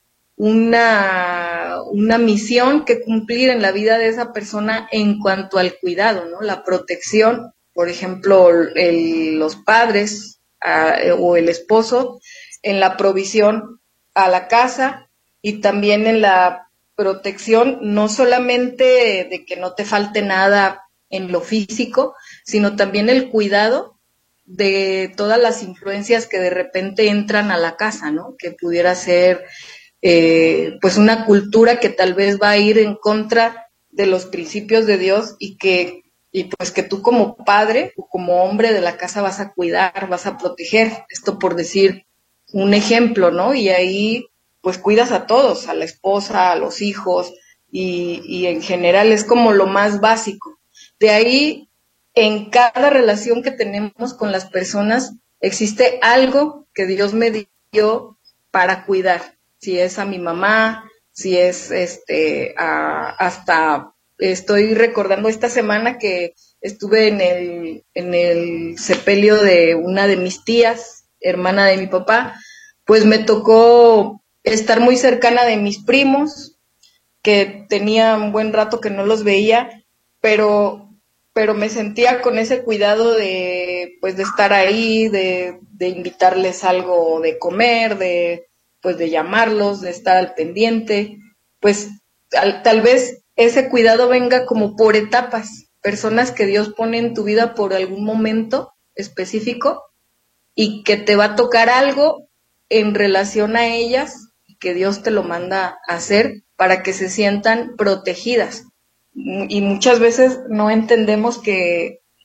C: una, una misión que cumplir en la vida de esa persona en cuanto al cuidado, ¿no? La protección, por ejemplo, el, los padres a, o el esposo en la provisión a la casa y también en la protección, no solamente de que no te falte nada en lo físico, sino también el cuidado de todas las influencias que de repente entran a la casa, ¿no? Que pudiera ser eh, pues una cultura que tal vez va a ir en contra de los principios de Dios y que y pues que tú como padre o como hombre de la casa vas a cuidar, vas a proteger, esto por decir un ejemplo, ¿no? Y ahí pues cuidas a todos, a la esposa, a los hijos, y, y en general es como lo más básico. De ahí, en cada relación que tenemos con las personas, existe algo que Dios me dio para cuidar. Si es a mi mamá, si es este, a, hasta estoy recordando esta semana que estuve en el, en el sepelio de una de mis tías, hermana de mi papá, pues me tocó estar muy cercana de mis primos, que tenía un buen rato que no los veía, pero, pero me sentía con ese cuidado de, pues, de estar ahí, de, de invitarles algo de comer, de, pues, de llamarlos, de estar al pendiente, pues, tal, tal vez ese cuidado venga como por etapas, personas que Dios pone en tu vida por algún momento específico y que te va a tocar algo en relación a ellas, que Dios te lo manda a hacer para que se sientan protegidas. Y muchas veces no entendemos que,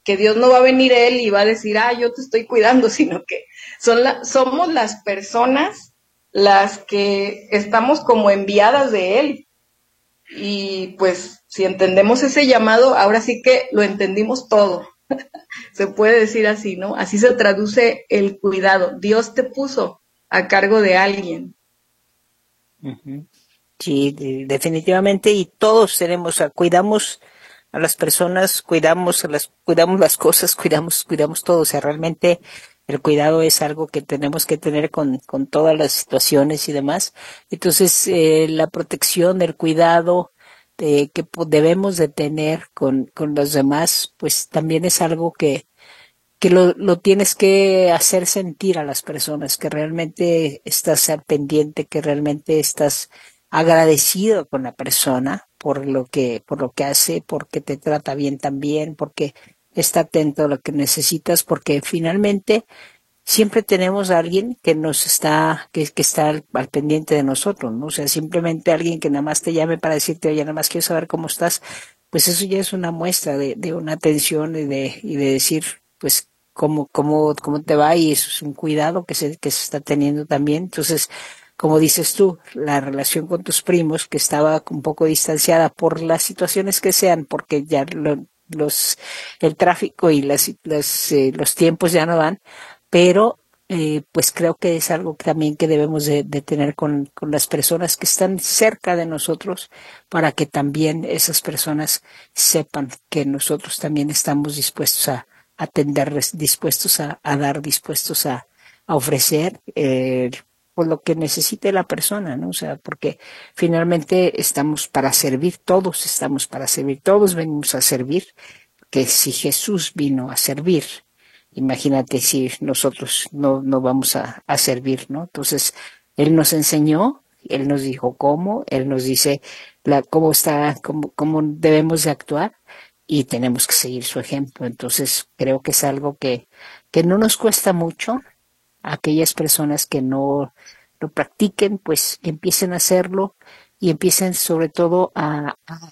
C: que Dios no va a venir él y va a decir, ah, yo te estoy cuidando, sino que son la, somos las personas las que estamos como enviadas de él. Y pues si entendemos ese llamado, ahora sí que lo entendimos todo. Se puede decir así, ¿no? Así se traduce el cuidado. Dios te puso a cargo de alguien.
B: Uh-huh. Sí, de, definitivamente, y todos tenemos, a, cuidamos a las personas, cuidamos a las, cuidamos las cosas, cuidamos, cuidamos todo. O sea, realmente el cuidado es algo que tenemos que tener con, con todas las situaciones y demás. Entonces, eh, la protección, el cuidado de, que debemos de tener con, con los demás, pues también es algo que, que lo, lo tienes que hacer sentir a las personas, que realmente estás al pendiente, que realmente estás agradecido con la persona por lo que, por lo que hace, porque te trata bien también, porque está atento a lo que necesitas, porque finalmente siempre tenemos a alguien que nos está, que, que está al, al pendiente de nosotros, ¿no? O sea, simplemente alguien que nada más te llame para decirte, oye, nada más quiero saber cómo estás, pues eso ya es una muestra de, de una atención y de, y de decir, pues, cómo, cómo, cómo te va, y eso es un cuidado que se, que se está teniendo también. Entonces, como dices tú, la relación con tus primos, que estaba un poco distanciada por las situaciones que sean, porque ya lo, los, el tráfico y las, las, eh, los tiempos ya no dan, pero eh, pues creo que es algo que también que debemos de, de tener con, con las personas que están cerca de nosotros, para que también esas personas sepan que nosotros también estamos dispuestos a atenderles, dispuestos a, a dar, dispuestos a, a ofrecer eh, por lo que necesite la persona, ¿no? O sea, porque finalmente estamos para servir, todos estamos para servir, todos venimos a servir, que si Jesús vino a servir, imagínate si nosotros no, no vamos a, a servir, ¿no? Entonces, Él nos enseñó, Él nos dijo cómo, Él nos dice la, cómo está, cómo, cómo debemos de actuar, y tenemos que seguir su ejemplo. Entonces, creo que es algo que, que no nos cuesta mucho. Aquellas personas que no lo practiquen, pues empiecen a hacerlo, y empiecen sobre todo a, a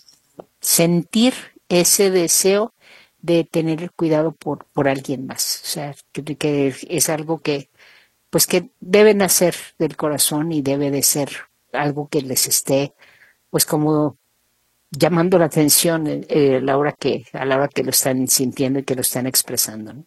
B: sentir ese deseo de tener el cuidado por, por alguien más. O sea, que, que es algo que, pues que deben hacer del corazón, y debe de ser algo que les esté, pues como llamando la atención eh, a la hora que, a la hora que lo están sintiendo y que lo están expresando, ¿no?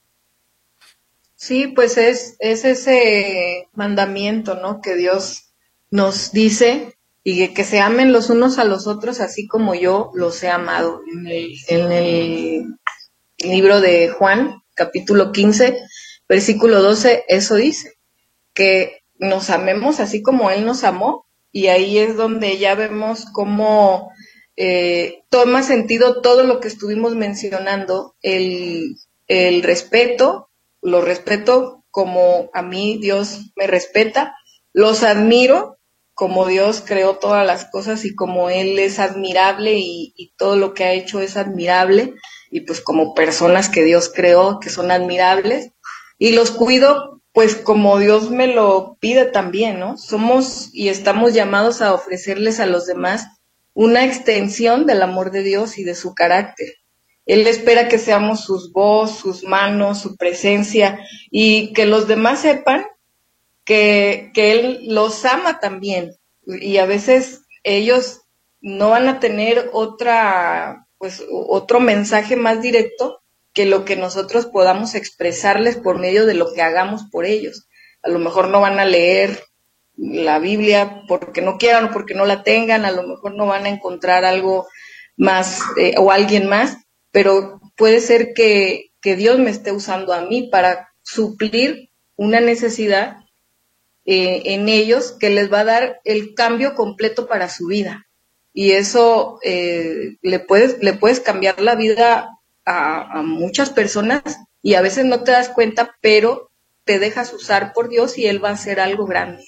C: Sí, pues es, es ese mandamiento, ¿no? Que Dios nos dice, y que, que se amen los unos a los otros así como yo los he amado. En el, en el libro de Juan, capítulo quince, versículo doce, eso dice, que nos amemos así como Él nos amó, y ahí es donde ya vemos cómo eh, toma sentido todo lo que estuvimos mencionando, el, el respeto, lo respeto como a mí Dios me respeta, los admiro como Dios creó todas las cosas y como Él es admirable, y, y todo lo que ha hecho es admirable, y pues como personas que Dios creó que son admirables, y los cuido pues como Dios me lo pide también, ¿no? Somos y estamos llamados a ofrecerles a los demás una extensión del amor de Dios y de su carácter. Él espera que seamos sus voz, sus manos, su presencia, y que los demás sepan que, que Él los ama también. Y a veces ellos no van a tener otra, pues, otro mensaje más directo que lo que nosotros podamos expresarles por medio de lo que hagamos por ellos. A lo mejor no van a leer la Biblia porque no quieran o porque no la tengan, a lo mejor no van a encontrar algo más eh, o alguien más, pero puede ser que, que Dios me esté usando a mí para suplir una necesidad eh, en ellos que les va a dar el cambio completo para su vida. Y eso eh, le puedes, le puedes cambiar la vida a, a muchas personas, y a veces no te das cuenta, pero te dejas usar por Dios y Él va a hacer algo grande.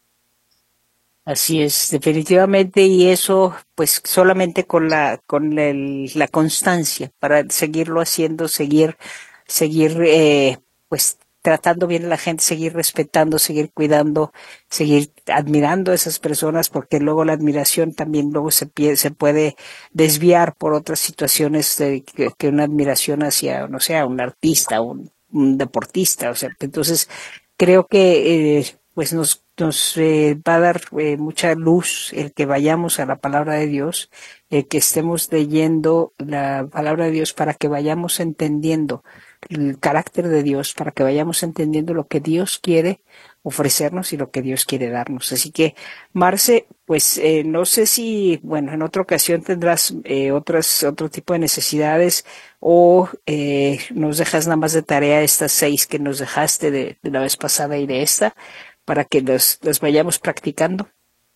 B: Así es, definitivamente, y eso pues solamente con la con el, la constancia para seguirlo haciendo, seguir seguir eh, pues tratando bien a la gente, seguir respetando, seguir cuidando, seguir admirando a esas personas, porque luego la admiración también luego se, se puede desviar por otras situaciones de, que, que una admiración hacia, no sé, a un artista, un, un deportista, o sea, entonces creo que eh, pues nos nos eh, va a dar eh, mucha luz el que vayamos a la palabra de Dios, el que estemos leyendo la palabra de Dios para que vayamos entendiendo el carácter de Dios, para que vayamos entendiendo lo que Dios quiere ofrecernos y lo que Dios quiere darnos. Así que, Marce, pues eh, no sé si, bueno, en otra ocasión tendrás eh, otras, otro tipo de necesidades o eh, nos dejas nada más de tarea estas seis que nos dejaste de, de la vez pasada y de esta, para que los, los vayamos practicando.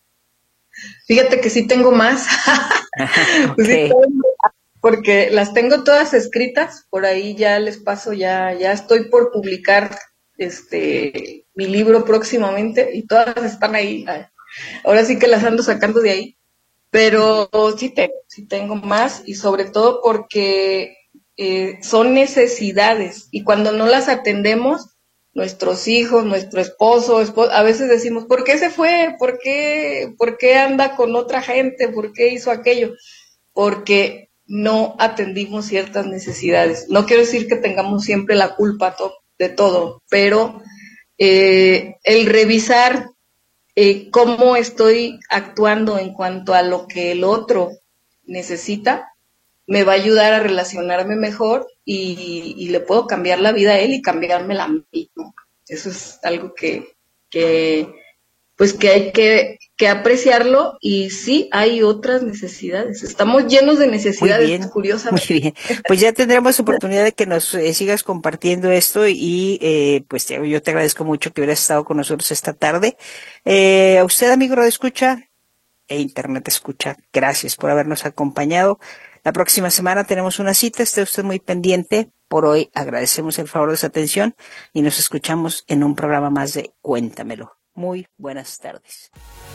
C: Fíjate que sí tengo más.
B: Ajá,
C: Pues sí
B: okay.
C: tengo, porque las tengo todas escritas, por ahí ya les paso, ya, ya estoy por publicar este mi libro próximamente y todas están ahí. Ahora sí que las ando sacando de ahí, pero sí tengo, sí tengo más y sobre todo porque eh, son necesidades y cuando no las atendemos, nuestros hijos, nuestro esposo, esposo, a veces decimos, ¿por qué se fue? ¿Por qué, por qué anda con otra gente? ¿Por qué hizo aquello? Porque no atendimos ciertas necesidades. No quiero decir que tengamos siempre la culpa to- de todo, pero eh, el revisar eh, cómo estoy actuando en cuanto a lo que el otro necesita, me va a ayudar a relacionarme mejor y, y le puedo cambiar la vida a él y cambiármela a mí, ¿no? Eso es algo que, que pues que hay que, que apreciarlo y sí hay otras necesidades. Estamos llenos de
B: Muy
C: necesidades,
B: bien, muy
C: curiosamente.
B: bien. Pues ya tendremos oportunidad de que nos eh, sigas compartiendo esto y eh, pues te, yo te agradezco mucho que hubieras estado con nosotros esta tarde. Eh, a usted, amigo Radio Escucha e Internet Escucha, gracias por habernos acompañado. La próxima semana tenemos una cita, esté usted muy pendiente. Por hoy agradecemos el favor de su atención y nos escuchamos en un programa más de Cuéntamelo. Muy buenas tardes.